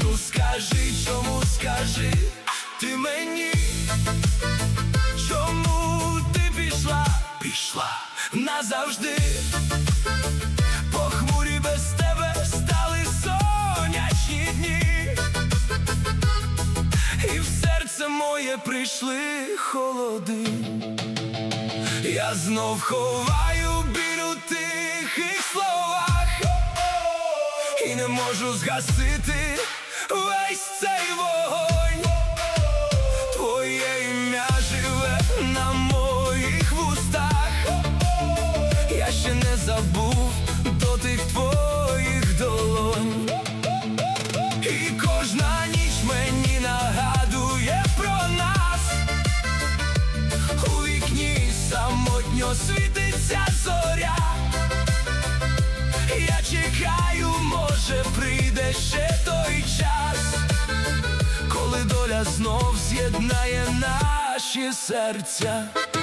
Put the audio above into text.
скажи, чому скажи ти мені, чому ти пішла назавжди? Похмурі без тебе стали сонячні дні, і в серце моє прийшли холоди. Я знов ховаю біль у тихих словах і не можу згасити весь цей вогонь. Твоє ім'я живе на моїх вустах, я ще не забув дотик твоїх долонь. І кожна ніч мені нагадує про нас, у вікні самотньо світиться зоря. Я чекаю, може прийде ще той час, коли доля знов з'єднає наші серця.